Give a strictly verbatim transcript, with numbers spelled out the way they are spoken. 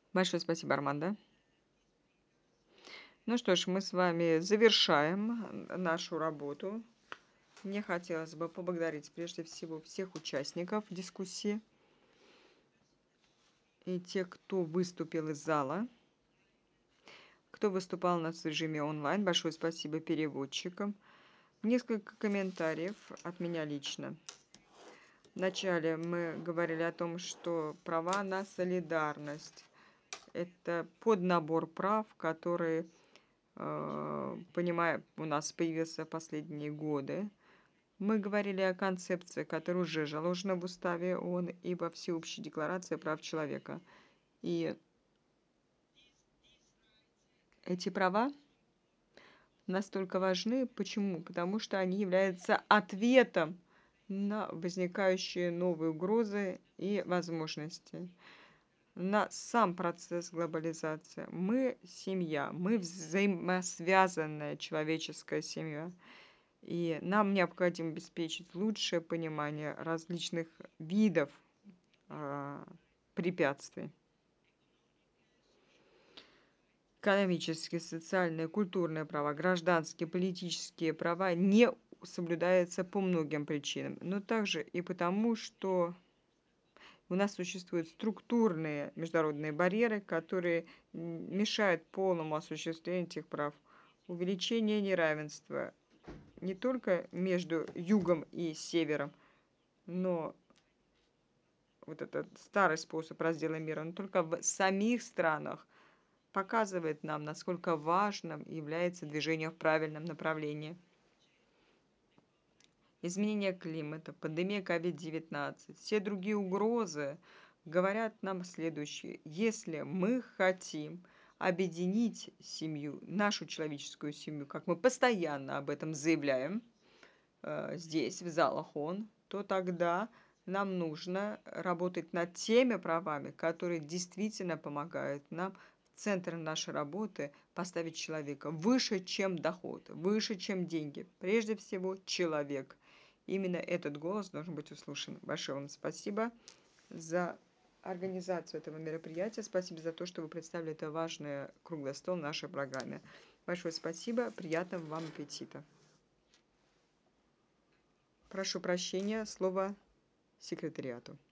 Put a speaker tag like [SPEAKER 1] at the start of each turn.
[SPEAKER 1] Большое спасибо, Армандо. Ну что ж, мы с вами завершаем э, нашу работу. Мне хотелось бы поблагодарить прежде всего всех участников дискуссии и тех, кто выступил из зала, кто выступал у нас в режиме онлайн. Большое спасибо переводчикам. Несколько комментариев от меня лично. Вначале мы говорили о том, что права на солидарность– это поднабор прав, которые, э, понимая, у нас появился в последние годы. Мы говорили о концепции, которая уже заложена в Уставе ООН и во Всеобщей декларации прав человека. И эти права настолько важны. Почему? Потому что они являются ответом на возникающие новые угрозы и возможности, на сам процесс глобализации. Мы семья, мы взаимосвязанная человеческая семья. И нам необходимо обеспечить лучшее понимание различных видов а, препятствий. Экономические, социальные, культурные права, гражданские, политические права не соблюдаются по многим причинам, но также и потому, что у нас существуют структурные международные барьеры, которые мешают полному осуществлению этих прав. Увеличение неравенства не только между югом и севером, но вот этот старый способ раздела мира, но только в самих странах показывает нам, насколько важным является движение в правильном направлении. Изменение климата, пандемия ковид девятнадцать, все другие угрозы говорят нам следующее. Если мы хотим объединить семью, нашу человеческую семью, как мы постоянно об этом заявляем э, здесь, в залах ООН, то тогда нам нужно работать над теми правами, которые действительно помогают нам в центр нашей работы поставить человека выше, чем доход, выше, чем деньги. Прежде всего, человек. Именно этот голос должен быть услышан. Большое вам спасибо за организацию этого мероприятия. Спасибо за то, что вы представили это важное круглый стол в нашей программе. Большое спасибо. Приятного вам аппетита. Прошу прощения, слово секретариату.